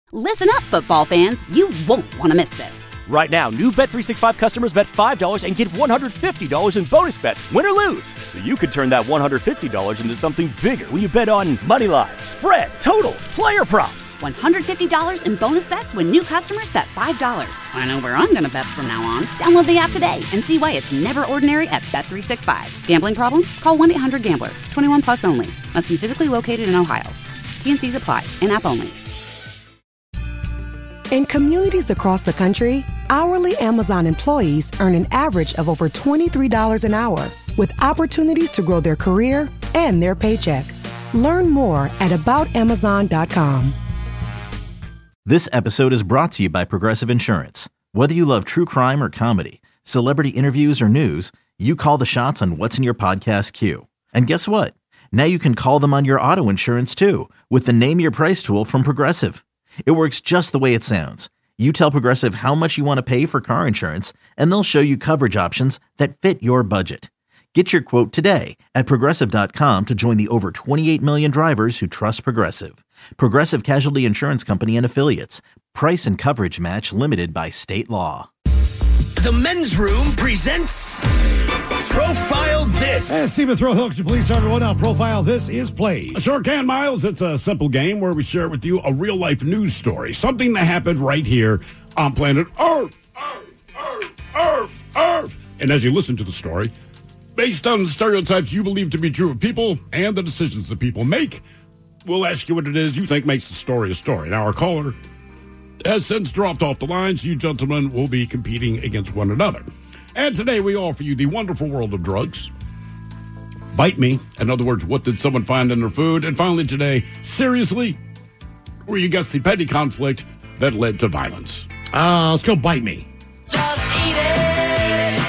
Listen up, football fans. You won't want to miss this. Right now, new Bet365 customers bet $5 and get $150 in bonus bets, win or lose. So you could turn that $150 into something bigger when you bet on money line, spread, totals, player props. $150 in bonus bets when new customers bet $5. I know where I'm going to bet from now on. Download the app today and see why it's never ordinary at Bet365. Gambling problem? Call 1-800-GAMBLER. 21 plus only. Must be physically located in Ohio. T&Cs apply. In-app only. In communities across the country, hourly Amazon employees earn an average of over $23 an hour, with opportunities to grow their career and their paycheck. Learn more at aboutamazon.com. This episode is brought to you by Progressive Insurance. Whether you love true crime or comedy, celebrity interviews or news, you call the shots on what's in your podcast queue. And guess what? Now you can call them on your auto insurance too, with the Name Your Price tool from Progressive. It works just the way it sounds. You tell Progressive how much you want to pay for car insurance, and they'll show you coverage options that fit your budget. Get your quote today at Progressive.com to join the over 28 million drivers who trust Progressive. Progressive Casualty Insurance Company and Affiliates. Price and coverage match limited by state law. The Men's Room presents Profile This. And Stephen Throwhill, could you please start everyone on Profile This is played. I sure can, Miles. It's a simple game where we share with you a real-life news story, something that happened right here on planet Earth. Earth. And as you listen to the story, based on the stereotypes you believe to be true of people and the decisions that people make, we'll ask you what it is you think makes the story a story. Now, our caller has since dropped off the line, so you gentlemen will be competing against one another. And today we offer you the wonderful world of drugs. Bite me. In other words, what did someone find in their food? And finally today, seriously, where you guess the petty conflict that led to violence. Let's go Bite Me. Just eat it.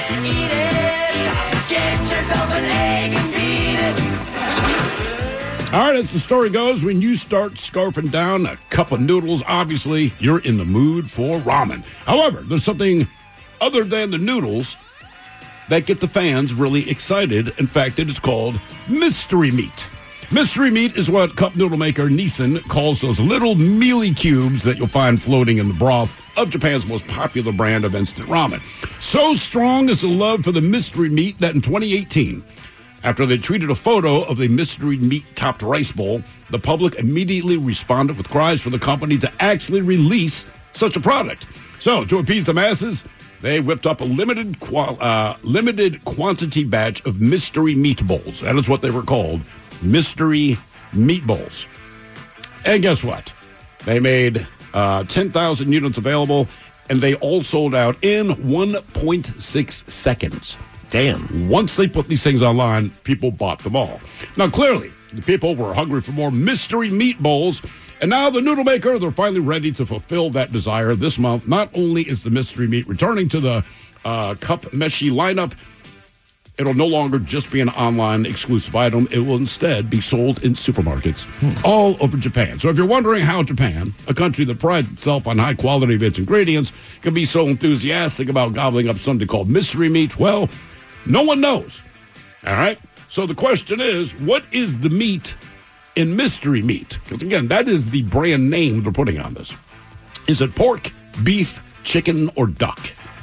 Get yourself an egg and beat it. All right, as the story goes, when you start scarfing down a cup of noodles, obviously you're in the mood for ramen. However, there's something other than the noodles that get the fans really excited. In fact, it is called mystery meat. Mystery meat is what cup noodle maker Nissin calls those little mealy cubes that you'll find floating in the broth of Japan's most popular brand of instant ramen. So strong is the love for the mystery meat that in 2018, after they tweeted a photo of the mystery meat-topped rice bowl, the public immediately responded with cries for the company to actually release such a product. So, to appease the masses, they whipped up a limited quantity batch of mystery meatballs. That is what they were called, mystery meatballs. And guess what? They made 10,000 units available, and they all sold out in 1.6 seconds. Damn. Once they put these things online, people bought them all. Now, clearly, the people were hungry for more mystery meatballs. And now the noodle maker, they're finally ready to fulfill that desire this month. Not only is the mystery meat returning to the Cup Meshi lineup, it'll no longer just be an online exclusive item. It will instead be sold in supermarkets all over Japan. So if you're wondering how Japan, a country that prides itself on high quality of its ingredients, can be so enthusiastic about gobbling up something called mystery meat, well, no one knows. All right? So the question is, what is the meat in mystery meat? Because, again, that is the brand name they're putting on this. Is it pork, beef, chicken, or duck?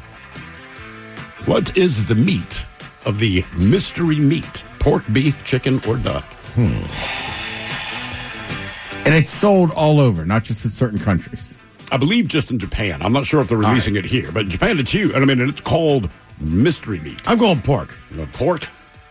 What is the meat of the mystery meat? Pork, beef, chicken, or duck? And it's sold all over, not just in certain countries. I believe just in Japan. I'm not sure if they're releasing it here, but in Japan it's huge. And I mean, it's called mystery meat. I'm going pork. Pork?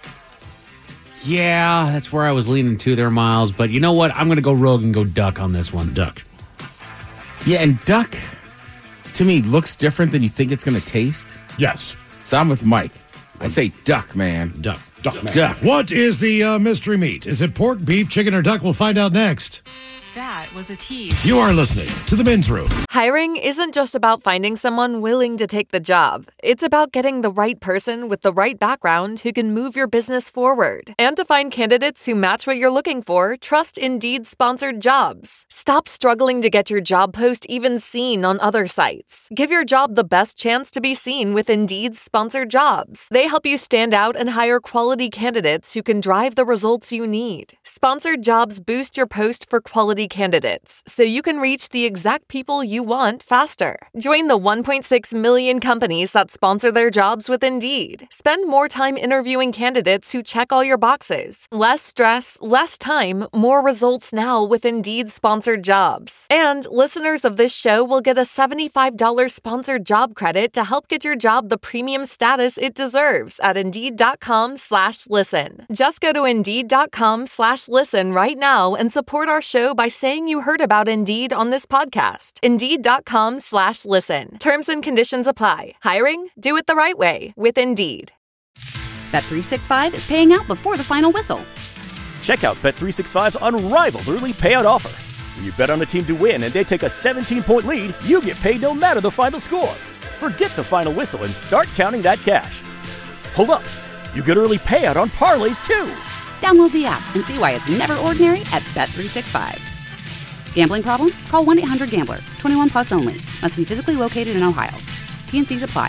Yeah, that's where I was leaning to there, Miles. But you know what? I'm going to go rogue and go duck on this one. Duck. Yeah, and duck, to me, looks different than you think it's going to taste. Yes. So I'm with Mike. I say duck, man. Duck. Duck, man. Duck. What is the mystery meat? Is it pork, beef, chicken, or duck? We'll find out next. That was a tease. You are listening to The Men's Room. Hiring isn't just about finding someone willing to take the job. It's about getting the right person with the right background who can move your business forward. And to find candidates who match what you're looking for, trust Indeed sponsored jobs. Stop struggling to get your job post even seen on other sites. Give your job the best chance to be seen with Indeed sponsored jobs. They help you stand out and hire quality candidates who can drive the results you need. Sponsored jobs boost your post for quality candidates. candidates so you can reach the exact people you want faster. Join the 1.6 million companies that sponsor their jobs with Indeed. Spend more time interviewing candidates who check all your boxes. Less stress, less time, more results now with Indeed sponsored jobs. And listeners of this show will get a $75 sponsored job credit to help get your job the premium status it deserves at Indeed.com/listen. Just go to Indeed.com/listen right now and support our show by saying you heard about Indeed on this podcast. Indeed.com/listen. Terms and conditions apply. Hiring? Do it the right way with Indeed. Bet365 is paying out before the final whistle. Check out Bet365's unrivaled early payout offer. When you bet on a team to win and they take a 17-point lead, you get paid no matter the final score. Forget the final whistle and start counting that cash. Hold up. You get early payout on parlays, too. Download the app and see why it's never ordinary at Bet365. Gambling problem? Call 1-800-GAMBLER. 21 plus only. Must be physically located in Ohio. T&Cs apply.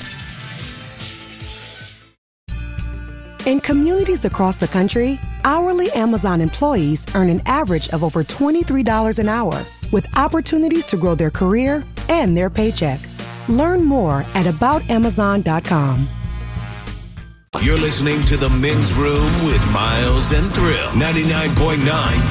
In communities across the country, hourly Amazon employees earn an average of over $23 an hour, with opportunities to grow their career and their paycheck. Learn more at aboutamazon.com. You're listening to The Men's Room with Miles and Thrill. 99.9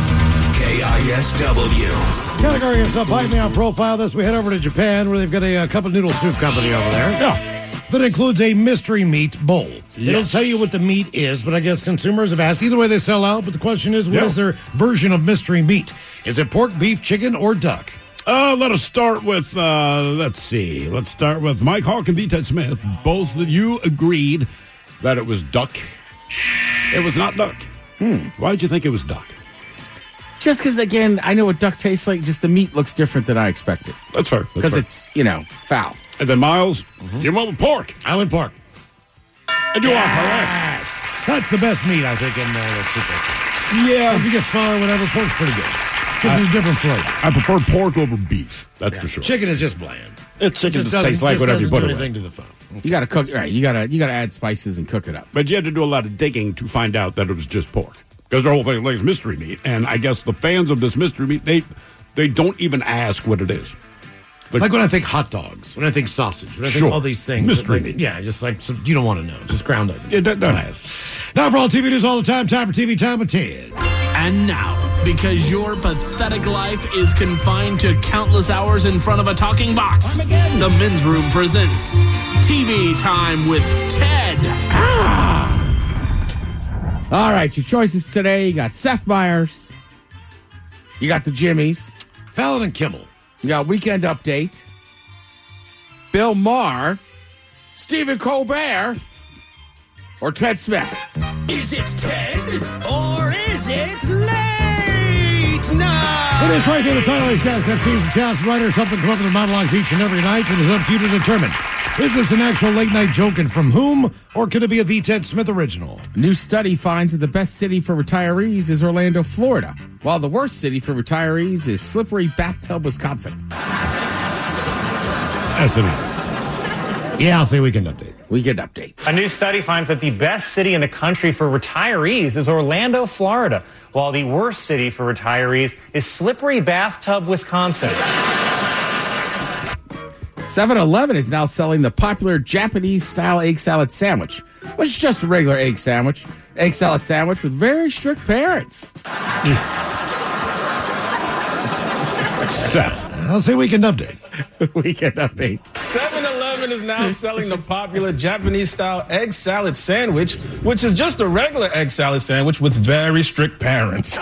KISW. Category is a Bite Me Out profile. This we head over to Japan, where they've got a cup of noodle soup company over there. Yeah. That includes a mystery meat bowl. Yes. It'll tell you what the meat is, but I guess consumers have asked. Either way, they sell out, but the question is, what is their version of mystery meat? Is it pork, beef, chicken, or duck? Let us start with, let's see. Let's start with Mike Hawk and Ted Smith. Both of you agreed that it was duck. It was not duck. Why did you think it was duck? Just because, again, I know what duck tastes like. Just the meat looks different than I expected. That's fair. Because it's, foul. And then Miles, you went with pork. I went pork. And you are correct. That's the best meat, I think, in the soup. Yeah. If you get pho or whatever, pork's pretty good. Gives it a different flavor. I prefer pork over beef. That's for sure. Chicken is just bland. Chicken just tastes like whatever you put it in. To the phone. You got to cook, right? You got to add spices and cook it up. But you had to do a lot of digging to find out that it was just pork. Because their whole thing is mystery meat. And I guess the fans of this mystery meat, they don't even ask what it is. Like when I think hot dogs, when I think sausage, when I think all these things. Mystery meat. Yeah, just like you don't want to know. Just ground up. Yeah, don't ask. Now for all TV news all the time for TV Time with Ted. And now, because your pathetic life is confined to countless hours in front of a talking box, the Men's Room presents TV Time with Ted. All right, your choices today. You got Seth Meyers. You got the Jimmies. Fallon and Kimmel. You got Weekend Update. Bill Maher. Stephen Colbert. Or Ted Smith. Is it Ted or is it late night? It is right there. The title of these guys have teams and talents, writers, something come up with monologues each and every night. It is up to you to determine. Is this an actual late night joke and from whom? Or could it be a The Ted Smith original? A new study finds that the best city for retirees is Orlando, Florida, while the worst city for retirees is Slippery Bathtub, Wisconsin. That's an Yeah, I'll say Weekend Update. Weekend Update. A new study finds that the best city in the country for retirees is Orlando, Florida, while the worst city for retirees is Slippery Bathtub, Wisconsin. 7-Eleven is now selling the popular Japanese-style egg salad sandwich, which is just a regular egg salad sandwich with very strict parents. Seth. I'll say Weekend Update. Weekend Update. 7-Eleven is now selling the popular Japanese-style egg salad sandwich, which is just a regular egg salad sandwich with very strict parents.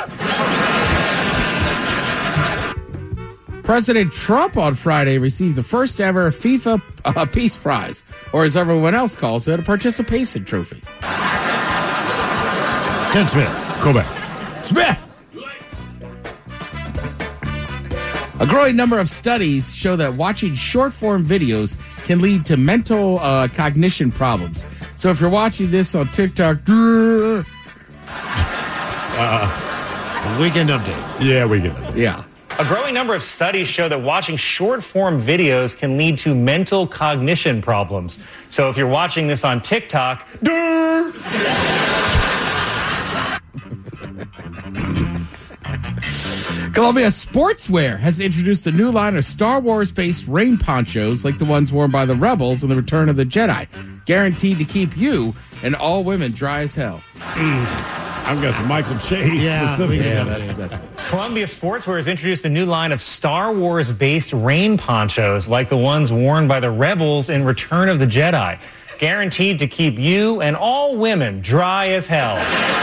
President Trump on Friday received the first ever FIFA Peace Prize, or as everyone else calls it, a participation trophy. Ted Smith. Colbert. Smith! A growing number of studies show that watching short-form videos can lead to mental cognition problems. So if you're watching this on TikTok... Weekend Update. Yeah, Weekend Update. Yeah. A growing number of studies show that watching short-form videos can lead to mental cognition problems. So if you're watching this on TikTok... Columbia Sportswear has introduced a new line of Star Wars-based rain ponchos like the ones worn by the Rebels in The Return of the Jedi, guaranteed to keep you and all women dry as hell. I'm guessing Michael Chase. That's Columbia Sportswear has introduced a new line of Star Wars-based rain ponchos like the ones worn by the Rebels in Return of the Jedi, guaranteed to keep you and all women dry as hell.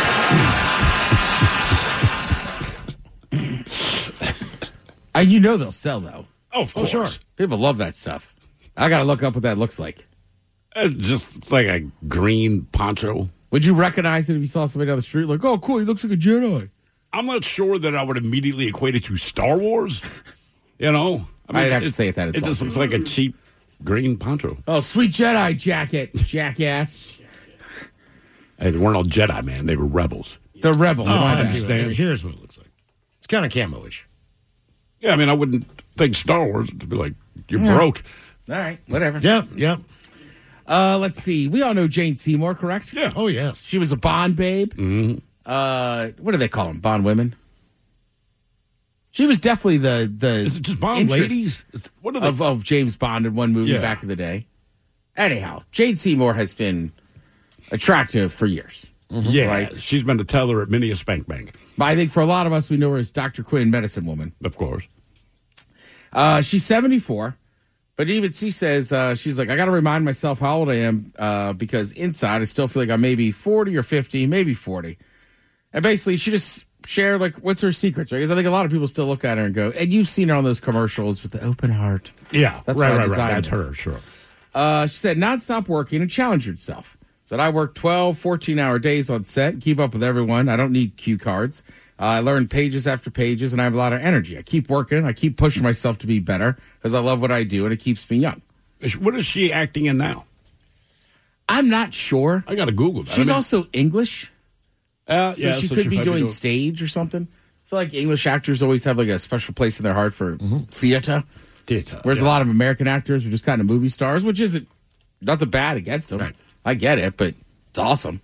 You know they'll sell, though. Oh, of course. Sure. People love that stuff. I got to look up what that looks like. Just like a green poncho. Would you recognize it if you saw somebody down the street? Like, oh, cool, he looks like a Jedi. I'm not sure that I would immediately equate it to Star Wars. You know? I'd have to say it that. It just looks like a cheap green poncho. Oh, sweet Jedi jacket, jackass. Hey, they weren't all Jedi, man. They were rebels. The rebels. Oh, I understand. Here's what it looks like. It's kind of camo-ish. Yeah, I mean, I wouldn't think Star Wars to be like, you're broke. All right, whatever. Yep. Let's see. We all know Jane Seymour, correct? Yeah. Oh, yes. She was a Bond babe. Mm-hmm. What do they call them? Bond women? She was definitely the Is it just Bond ladies? What are they? Of James Bond in one movie back in the day. Anyhow, Jane Seymour has been attractive for years. Yeah, right? She's been a teller at many a spank bank. But I think for a lot of us, we know her as Dr. Quinn, Medicine Woman. Of course. She's 74, but even she says, she's like, I got to remind myself how old I am because inside I still feel like I'm maybe 40 or 50, maybe 40. And basically, she just shared, like, what's her secrets, right? Because I think a lot of people still look at her and go, and you've seen her on those commercials with the open heart. Yeah, that's right. That's her, sure. She said, nonstop working and challenge yourself. Said, I work 12, 14-hour days on set, keep up with everyone. I don't need cue cards. I learn pages after pages, and I have a lot of energy. I keep working. I keep pushing myself to be better because I love what I do, and it keeps me young. What is she acting in now? I'm not sure. I got to Google that. She's also English. So she could be doing stage or something. I feel like English actors always have like a special place in their heart for theater. Whereas a lot of American actors are just kind of movie stars, which isn't nothing bad against them. Right. I get it, but it's awesome.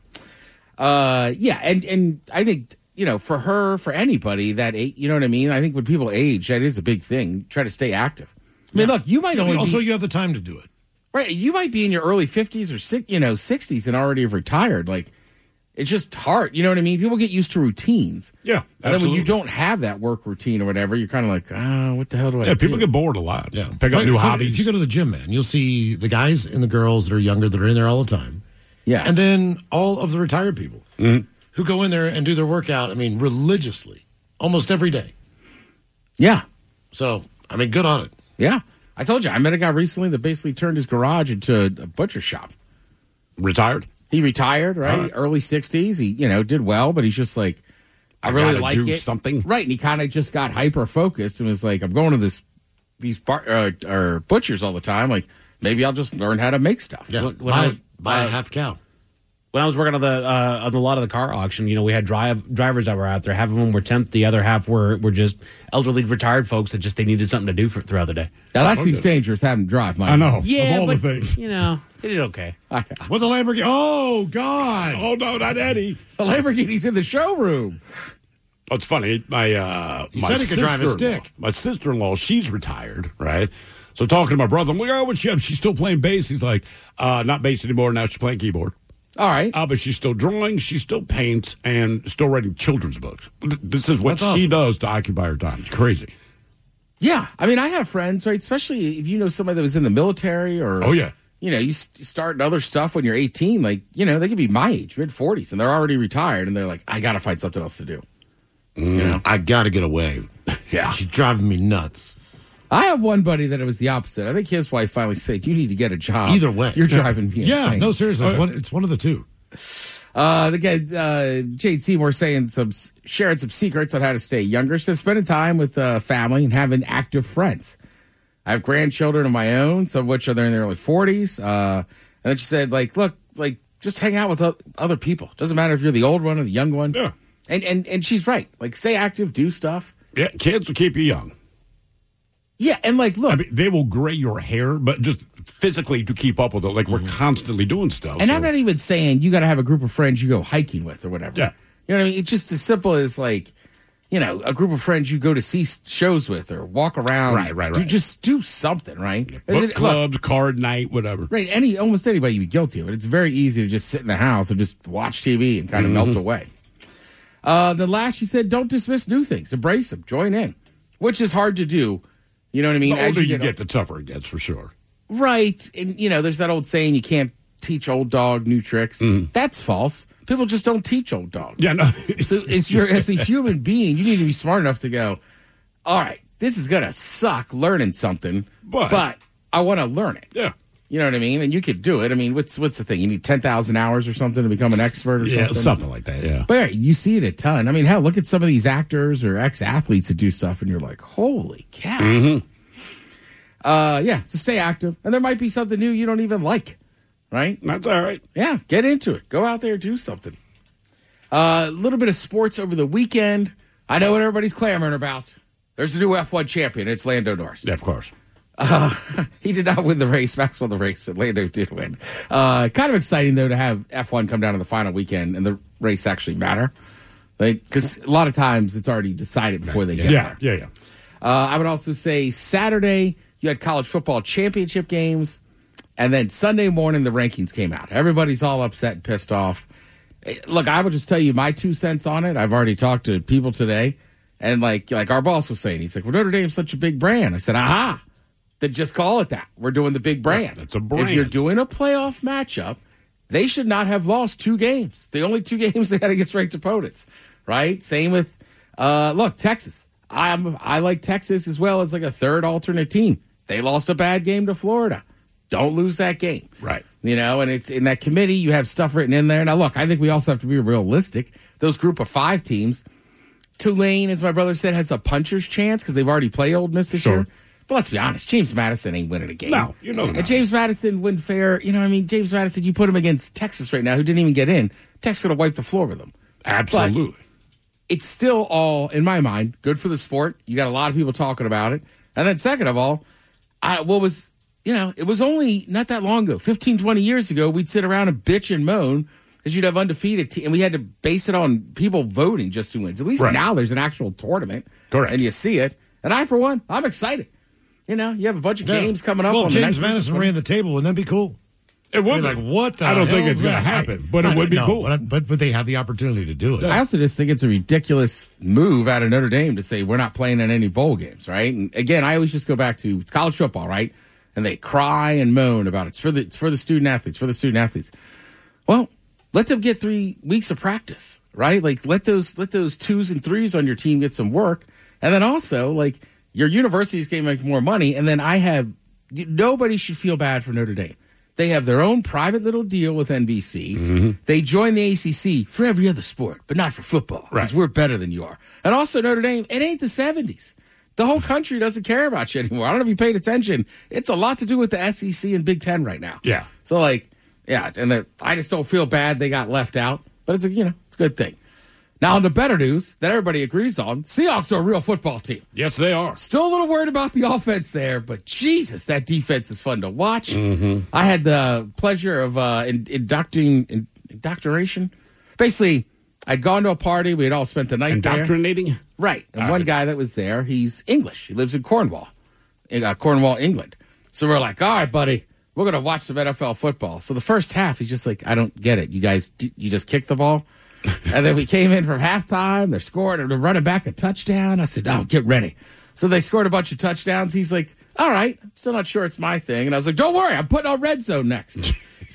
And I think, for her, for anybody that, you know what I mean? I think when people age, that is a big thing. Try to stay active. I mean, look, you might only also you have the time to do it. Right. You might be in your early 50s or 60s and already have retired. Like, it's just hard. You know what I mean? People get used to routines. Yeah, and then when you don't have that work routine or whatever, you're kind of like, what the hell do I do? Yeah, people get bored a lot. Yeah. Pick up new hobbies. If you go to the gym, man, you'll see the guys and the girls that are younger that are in there all the time. Yeah. And then all of the retired people who go in there and do their workout, I mean, religiously, almost every day. Yeah. So, I mean, good on it. Yeah. I told you, I met a guy recently that basically turned his garage into a butcher shop. Retired? He retired, right? Early 60s. He, did well, but he's just like, I really like do it. Something. Right. And he kind of just got hyper focused and was like, I'm going to these butchers all the time. Like, maybe I'll just learn how to make stuff. Yeah. Buy a half cow. When I was working on a lot of the car auction, we had drivers that were out there. Half of them were temp, the other half were just elderly retired folks that just they needed something to do throughout the day. Now that seems dangerous having to drive. I know. Yeah, of all but, the things. They did okay. With the Lamborghini. Oh God! Oh no, not Eddie. The Lamborghini's in the showroom. Oh, it's funny. He said he could drive a stick. My sister-in-law, she's retired, right? So talking to my brother, I'm like, oh, what's she up? She's still playing bass. He's like, not bass anymore. Now she's playing keyboard. All right. But she's still drawing, she still paints, and still writing children's books. This is what That's she awesome. does to occupy her time. It's crazy. Yeah. I mean, I have friends, right? Especially if you know somebody that was in the military or, Oh, yeah. You start other stuff when you're 18. Like, they could be my age, mid-40s, and they're already retired, and they're like, I got to find something else to do. I got to get away. Yeah. She's driving me nuts. I have one buddy that it was the opposite. I think his wife finally said, you need to get a job. Either way. You're driving me insane. No, seriously. It's one of the two. The guy, Jade Seymour, sharing some secrets on how to stay younger. She says, spending time with family and having active friends. I have grandchildren of my own, some of which are in their early 40s. And then she said, look, just hang out with other people. Doesn't matter if you're the old one or the young one. Yeah. And she's right. Stay active, do stuff. Yeah, kids will keep you young. Yeah, and look. I mean, they will gray your hair, but just physically to keep up with it. We're constantly doing stuff. And I'm not even saying you got to have a group of friends you go hiking with or whatever. Yeah. You know what I mean? It's just as simple as a group of friends you go to see shows with or walk around. Right. Just do something, right? Book clubs, card night, whatever. Right. Almost anybody you'd be guilty of it. It's very easy to just sit in the house and just watch TV and kind of melt away. Then last, she said, don't dismiss new things. Embrace them. Join in, which is hard to do. You know what I mean? The older you get, the tougher it gets, for sure. Right. And, there's that old saying, you can't teach old dog new tricks. That's false. People just don't teach old dogs. Yeah, no. So as a human being, you need to be smart enough to go, all right, this is going to suck learning something, but I want to learn it. Yeah. You know what I mean? And you could do it. I mean, what's the thing? You need 10,000 hours or something to become an expert or something? Yeah, something like that, yeah. But you see it a ton. I mean, hell, look at some of these actors or ex-athletes that do stuff, and you're like, holy cow. So stay active. And there might be something new you don't even like. Right? That's all right. Yeah, get into it. Go out there, do something. A little bit of sports over the weekend. I know what everybody's clamoring about. There's a new F1 champion. It's Lando Norris. Yeah, of course. He did not win the race. Max won the race, but Lando did win. Kind of exciting, though, to have F1 come down to the final weekend and the race actually matter. Because a lot of times it's already decided before they get there. Yeah. I would also say Saturday, you had college football championship games. And then Sunday morning, the rankings came out. Everybody's all upset and pissed off. Look, I will just tell you my 2 cents on it. I've already talked to people today. And like our boss was saying, he's like, well, Notre Dame's such a big brand. I said, aha, then just call it that. We're doing the big brand. That's a brand. If you're doing a playoff matchup, they should not have lost 2 games. The only 2 games they had against ranked opponents, right? Same with, Texas. I like Texas as well as like a third alternate team. They lost a bad game to Florida. Don't lose that game. Right. And it's in that committee, you have stuff written in there. Now, look, I think we also have to be realistic. Those group of 5 teams, Tulane, as my brother said, has a puncher's chance because they've already played Ole Miss this year. But let's be honest, James Madison ain't winning a game. No, And James Madison wouldn't fare, James Madison, you put him against Texas right now, who didn't even get in. Texas could have wiped the floor with them. Absolutely. But it's still all, in my mind, good for the sport. You got a lot of people talking about it. And then second of all, it was only not that long ago, 15, 20 years ago, we'd sit around and bitch and moan because you'd have undefeated and we had to base it on people voting just who wins. At least now there's an actual tournament. Correct. And you see it. And I, for one, I'm excited. You have a bunch of games coming up. Well, James Madison ran the table. Wouldn't that be cool? It would be. Like, what the I don't hell think it's going to happen, but it would be cool. But they have the opportunity to do it. I also just think it's a ridiculous move out of Notre Dame to say we're not playing in any bowl games, right? And again, I always just go back to college football, right? And they cry and moan about it's for the student athletes. Well, let them get 3 weeks of practice, right? Like let those 2s and 3s on your team get some work, and then also like your universities can make more money. And then nobody should feel bad for Notre Dame. They have their own private little deal with NBC. They join the ACC for every other sport, but not for football because we're better than you are. And also Notre Dame, it ain't the 70s. The whole country doesn't care about you anymore. I don't know if you paid attention. It's a lot to do with the SEC and Big Ten right now. Yeah. So, I just don't feel bad they got left out. But it's a good thing. Now, on the better news that everybody agrees on, Seahawks are a real football team. Yes, they are. Still a little worried about the offense there, but Jesus, that defense is fun to watch. I had the pleasure of indoctrination. Basically, I'd gone to a party. We had all spent the night Indoctrinating? there. Right. And one guy that was there, he's English. He lives in Cornwall, England. So we're like, all right, buddy, we're going to watch some NFL football. So the first half, he's just like, I don't get it. You guys, you just kicked the ball? And then we came in from halftime. They're scoring and they're running back a touchdown. I said, oh, get ready. So they scored a bunch of touchdowns. He's like, all right, I'm still not sure it's my thing. And I was like, don't worry, I'm putting on Red Zone next.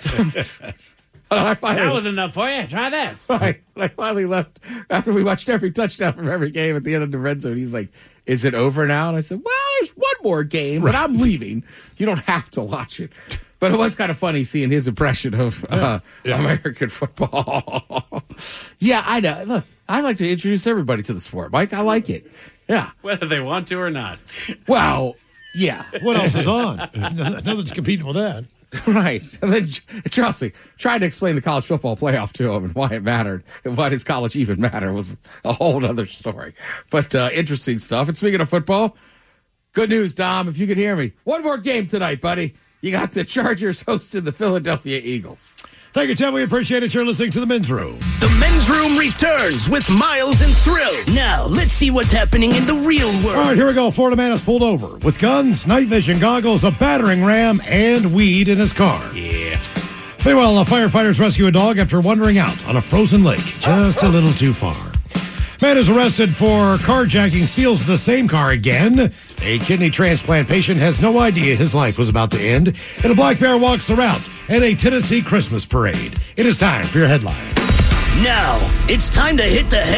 That wasn't enough for you. Try this. Right. I finally left after we watched every touchdown from every game at the end of the Red Zone. He's like, is it over now? And I said, well, there's one more game, but I'm leaving. You don't have to watch it. But it was kind of funny seeing his impression of American football. Yeah, I know. Look, I like to introduce everybody to the sport, Mike. I like it. Yeah. Whether they want to or not. Well, yeah. What else is on? Nothing's competing with that. Right. And then, trust me, trying to explain the college football playoff to him and why it mattered and why does college even matter was a whole other story. But interesting stuff. And speaking of football, good news, Dom, if you can hear me. One more game tonight, buddy. You got the Chargers hosting the Philadelphia Eagles. Thank you, Tim. We appreciate it. You're listening to The Men's Room. The Men's Room returns with Miles and Thrill. Now, let's see what's happening in the real world. All right, here we go. Florida man is pulled over with guns, night vision goggles, a battering ram, and weed in his car. Yeah. Meanwhile, firefighters rescue a dog after wandering out on a frozen lake just a little too far. Man is arrested for carjacking, steals the same car again. A kidney transplant patient has no idea his life was about to end. And a black bear walks the route at a Tennessee Christmas parade. It is time for your headlines. Now, it's time to hit the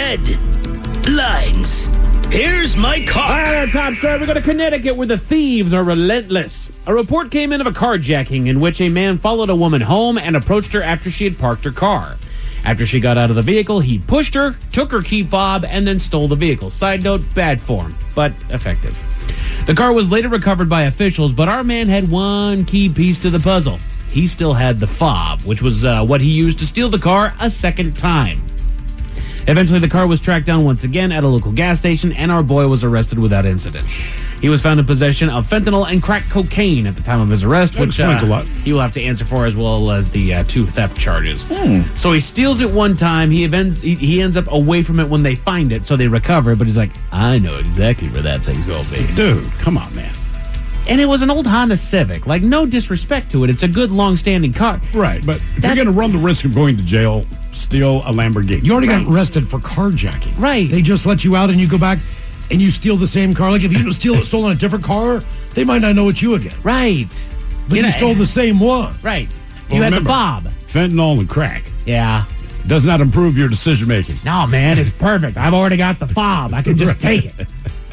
headlines. Here's my car. All right, our top story. We go to Connecticut where the thieves are relentless. A report came in of a carjacking in which a man followed a woman home and approached her after she had parked her car. After she got out of the vehicle, he pushed her, took her key fob, and then stole the vehicle. Side note, bad form, but effective. The car was later recovered by officials, but our man had one key piece to the puzzle. He still had the fob, which was what he used to steal the car a second time. Eventually, the car was tracked down once again at a local gas station, and our boy was arrested without incident. He was found in possession of fentanyl and crack cocaine at the time of his arrest, which explains a lot. he will have to answer for, as well as the 2 theft charges. So he steals it one time. He ends up away from it when they find it, so they recover it. But he's like, I know exactly where that thing's going to be. Dude, come on, man. And it was an old Honda Civic. Like, no disrespect to it. It's a good, long-standing car. Right, but if you're going to run the risk of going to jail, steal a Lamborghini. You already got arrested for carjacking. Right. They just let you out and you go back and you steal the same car. Like if you stolen a different car, they might not know it's you again. Right. But you stole the same one. Right. Well, You had the remember, fob. Fentanyl and crack Yeah. does not improve your decision making. No, man, it's perfect. I've already got the fob. I can just take it.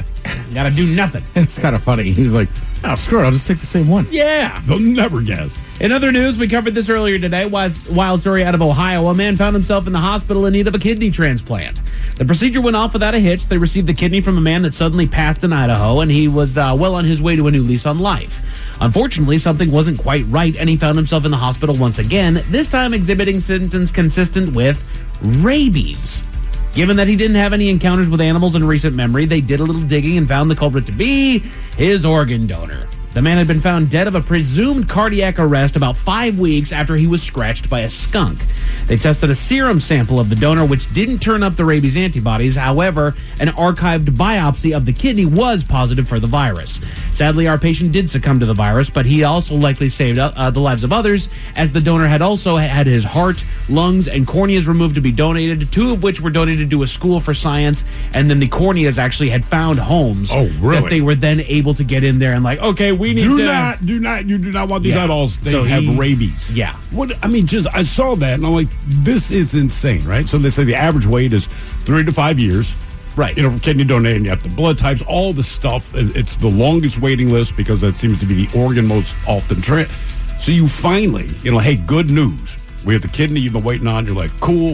Got to do nothing. It's kind of funny. He's like, oh, screw it. I'll just take the same one. Yeah. They'll never guess. In other news, we covered this earlier today. Wild story out of Ohio. A man found himself in the hospital in need of a kidney transplant. The procedure went off without a hitch. They received the kidney from a man that suddenly passed in Idaho, and he was well on his way to a new lease on life. Unfortunately, something wasn't quite right, and he found himself in the hospital once again, this time exhibiting symptoms consistent with rabies. Given that he didn't have any encounters with animals in recent memory, they did a little digging and found the culprit to be his organ donor. The man had been found dead of a presumed cardiac arrest about 5 weeks after he was scratched by a skunk. They tested a serum sample of the donor, which didn't turn up the rabies antibodies. However, an archived biopsy of the kidney was positive for the virus. Sadly, our patient did succumb to the virus, but he also likely saved the lives of others, as the donor had also had his heart, lungs, and corneas removed to be donated, 2 of which were donated to a school for science, and then the corneas actually had found homes that they were then able to get in there and like, okay, we need You do not want these eyeballs. They have rabies. Yeah. I saw that and I'm like, this is insane, right? So they say the average wait is 3 to 5 years. Right. For kidney donating, you have the blood types, all the stuff. It's the longest waiting list because that seems to be the organ most often. So you finally, hey, good news. We have the kidney you've been waiting on. You're like, cool.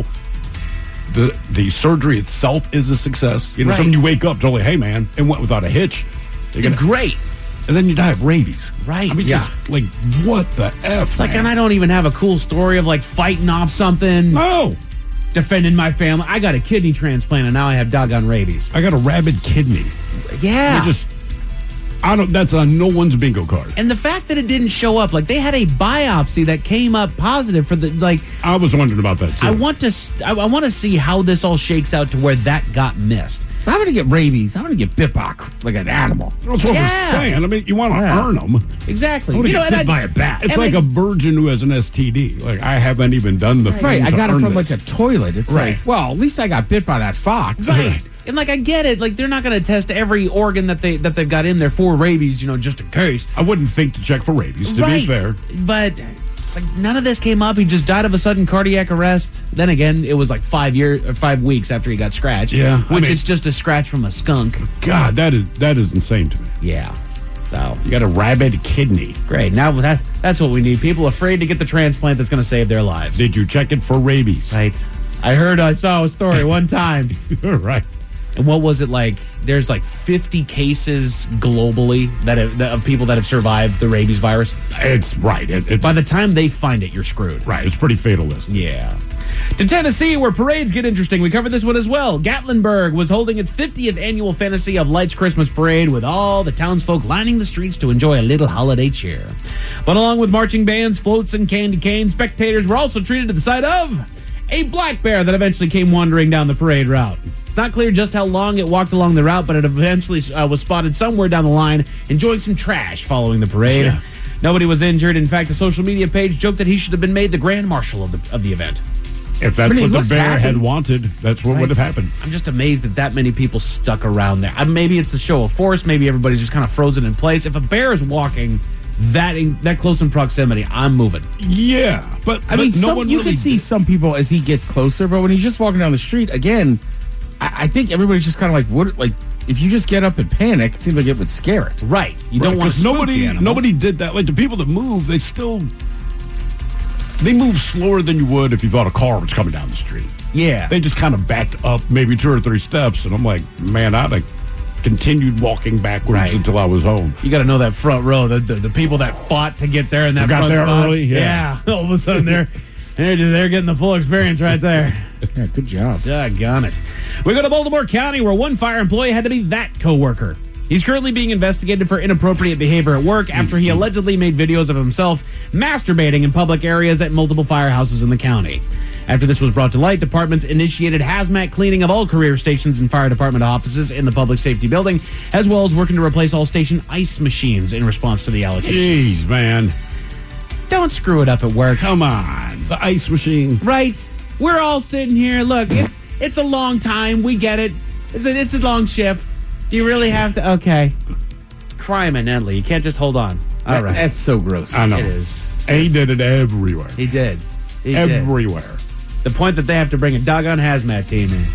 The surgery itself is a success. Something you wake up totally, hey, man, it went without a hitch. Great. And then you die of rabies. Right. I mean, yeah. Just like, what the F, It's like, and I don't even have a cool story of like fighting off something. No. Defending my family. I got a kidney transplant and now I have doggone rabies. I got a rabid kidney. Yeah. That's on no one's bingo card. And the fact that it didn't show up, like they had a biopsy that came up positive for the, like. I was wondering about that too. I want to see how this all shakes out to where that got missed. I'm going to get rabies. I'm going to get bit by like an animal. That's what we're saying. I mean, you want to earn them. Exactly. I want to get bit by a bat. It's like a virgin who has an STD. Like, I haven't even done the thing. Right. I got it from like a toilet. It's like, well, at least I got bit by that fox. Right. And like I get it, like they're not going to test every organ that they've got in there for rabies, just in case. I wouldn't think to check for rabies, to be fair. But it's like none of this came up. He just died of a sudden cardiac arrest. Then again, it was like 5 weeks after he got scratched. Yeah, which is just a scratch from a skunk. God, that is insane to me. Yeah. So you got a rabid kidney. Great. Now that's what we need. People afraid to get the transplant that's going to save their lives. Did you check it for rabies? Right. I saw a story one time. Right. And what was it like? There's like 50 cases globally of people that have survived the rabies virus. It's right. By the time they find it, you're screwed. Right. It's pretty fatalist. Yeah. To Tennessee, where parades get interesting. We covered this one as well. Gatlinburg was holding its 50th annual Fantasy of Lights Christmas parade with all the townsfolk lining the streets to enjoy a little holiday cheer. But along with marching bands, floats, and candy canes, spectators were also treated to the sight of a black bear that eventually came wandering down the parade route. It's not clear just how long it walked along the route, but it eventually was spotted somewhere down the line enjoying some trash following the parade. Yeah. Nobody was injured. In fact, a social media page joked that he should have been made the grand marshal of the event. If that's what the bear had wanted, that's what would have happened. I'm just amazed that many people stuck around there. Maybe it's a show of force. Maybe everybody's just kind of frozen in place. If a bear is walking that close in proximity, I'm moving. Yeah, but I mean, no one you really can see some people as he gets closer, but when he's just walking down the street, again, I think everybody's just kind of like, what? Like, if you just get up and panic, it seems like it would scare it. Right. You don't want to spook the animal. Nobody did that. Like, the people that move, they move slower than you would if you thought a car was coming down the street. Yeah. They just kind of backed up maybe 2 or 3 steps, and I'm like, man, I'd have continued walking backwards until I was home. You got to know that front row, the people that fought to get there in that front there spot. Early. Yeah. All of a sudden they're getting the full experience right there. Yeah, good job. Doggone it. We go to Baltimore County, where one fire employee had to be that coworker. He's currently being investigated for inappropriate behavior at work after he allegedly made videos of himself masturbating in public areas at multiple firehouses in the county. After this was brought to light, departments initiated hazmat cleaning of all career stations and fire department offices in the public safety building, as well as working to replace all station ice machines in response to the allegations. Jeez, man. Don't screw it up at work. Come on. The ice machine. Right. We're all sitting here. Look, it's a long time. We get it. It's a long shift. Do you really have to? Okay. Crime and Nedley. You can't just hold on. All right. That's so gross. I know. It is. And he did it everywhere. He did. Everywhere. The point that they have to bring a doggone hazmat team in.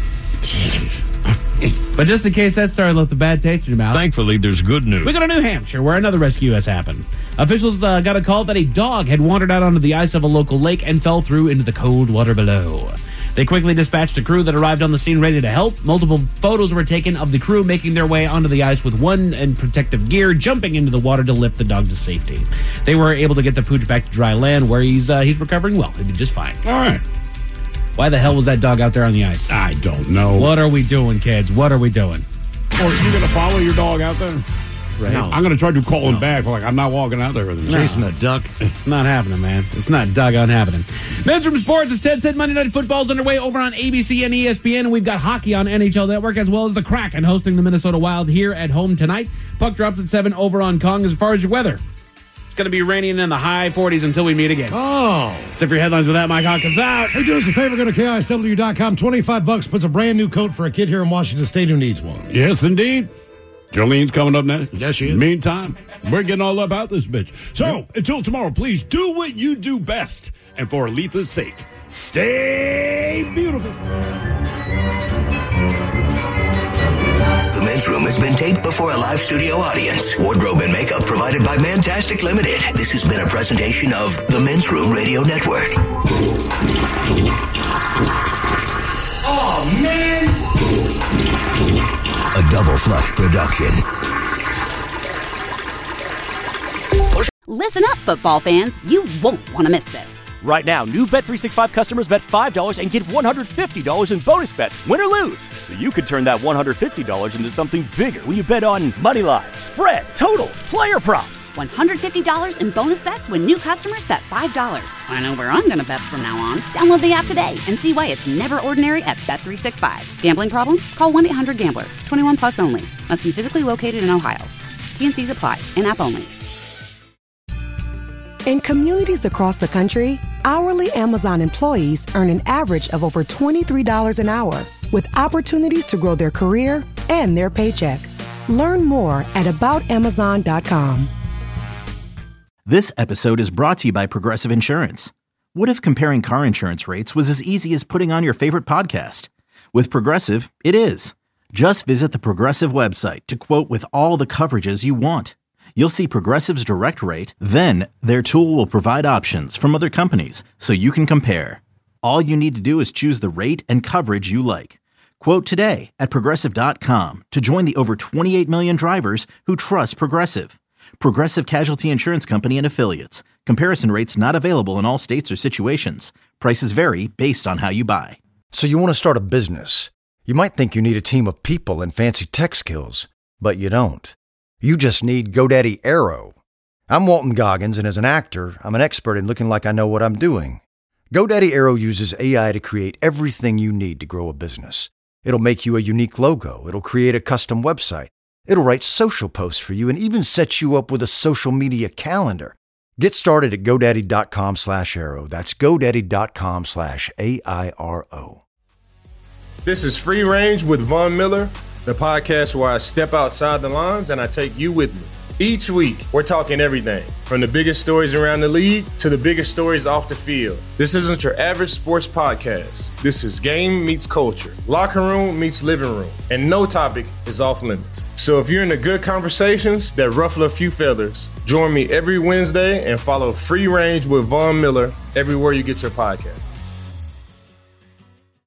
But just in case that started with a bad taste in your mouth. Thankfully, there's good news. We go to New Hampshire, where another rescue has happened. Officials got a call that a dog had wandered out onto the ice of a local lake and fell through into the cold water below. They quickly dispatched a crew that arrived on the scene ready to help. Multiple photos were taken of the crew making their way onto the ice with one in protective gear, jumping into the water to lift the dog to safety. They were able to get the pooch back to dry land, where he's recovering well. He'll be just fine. All right. Why the hell was that dog out there on the ice? I don't know. What are we doing, kids? What are we doing? Or are you going to follow your dog out there? Right. No. I'm going to try to call him back. Like, I'm not walking out there with him. Chasing a duck. It's not happening, man. It's not doggone happening. Men's Room Sports, as Ted said, Monday Night Football's underway over on ABC and ESPN, and we've got hockey on NHL Network, as well as the Kraken hosting the Minnesota Wild here at home tonight. Puck drops at 7 over on Kong. As far as your weather, it's going to be raining in the high 40s until we meet again. Oh. Except for your headlines with that, Mike Hawkins out. Hey, do us a favor, go to KISW.com. $25 puts a brand new coat for a kid here in Washington State who needs one. Yes, indeed. Jolene's coming up next. Yes, she is. Meantime, we're getting all about this bitch. So, until tomorrow, please do what you do best. And for Aletha's sake, stay beautiful. The Men's Room has been taped before a live studio audience. Wardrobe and makeup provided by Mantastic Limited. This has been a presentation of the Men's Room Radio Network. Oh, man! A Double Flush production. Listen up, football fans. You won't want to miss this. Right now, new Bet365 customers bet $5 and get $150 in bonus bets, win or lose. So you could turn that $150 into something bigger when you bet on money line, spread, totals, player props. $150 in bonus bets when new customers bet $5. I know where I'm going to bet from now on. Download the app today and see why it's never ordinary at Bet365. Gambling problem? Call 1-800-GAMBLER. 21 plus only. Must be physically located in Ohio. T&Cs apply. In-app only. In communities across the country, hourly Amazon employees earn an average of over $23 an hour, with opportunities to grow their career and their paycheck. Learn more at aboutamazon.com. This episode is brought to you by Progressive Insurance. What if comparing car insurance rates was as easy as putting on your favorite podcast? With Progressive, it is. Just visit the Progressive website to quote with all the coverages you want. You'll see Progressive's direct rate, then their tool will provide options from other companies so you can compare. All you need to do is choose the rate and coverage you like. Quote today at Progressive.com to join the over 28 million drivers who trust Progressive. Progressive Casualty Insurance Company and Affiliates. Comparison rates not available in all states or situations. Prices vary based on how you buy. So you want to start a business. You might think you need a team of people and fancy tech skills, but you don't. You just need GoDaddy Aero. I'm Walton Goggins, and as an actor, I'm an expert in looking like I know what I'm doing. GoDaddy Aero uses AI to create everything you need to grow a business. It'll make you a unique logo. It'll create a custom website. It'll write social posts for you and even set you up with a social media calendar. Get started at GoDaddy.com/Aero. That's GoDaddy.com/AIRO. This is Free Range with Von Miller, the podcast where I step outside the lines and I take you with me. Each week, we're talking everything from the biggest stories around the league to the biggest stories off the field. This isn't your average sports podcast. This is game meets culture, locker room meets living room, and no topic is off limits. So if you're into good conversations that ruffle a few feathers, join me every Wednesday and follow Free Range with Von Miller everywhere you get your podcast.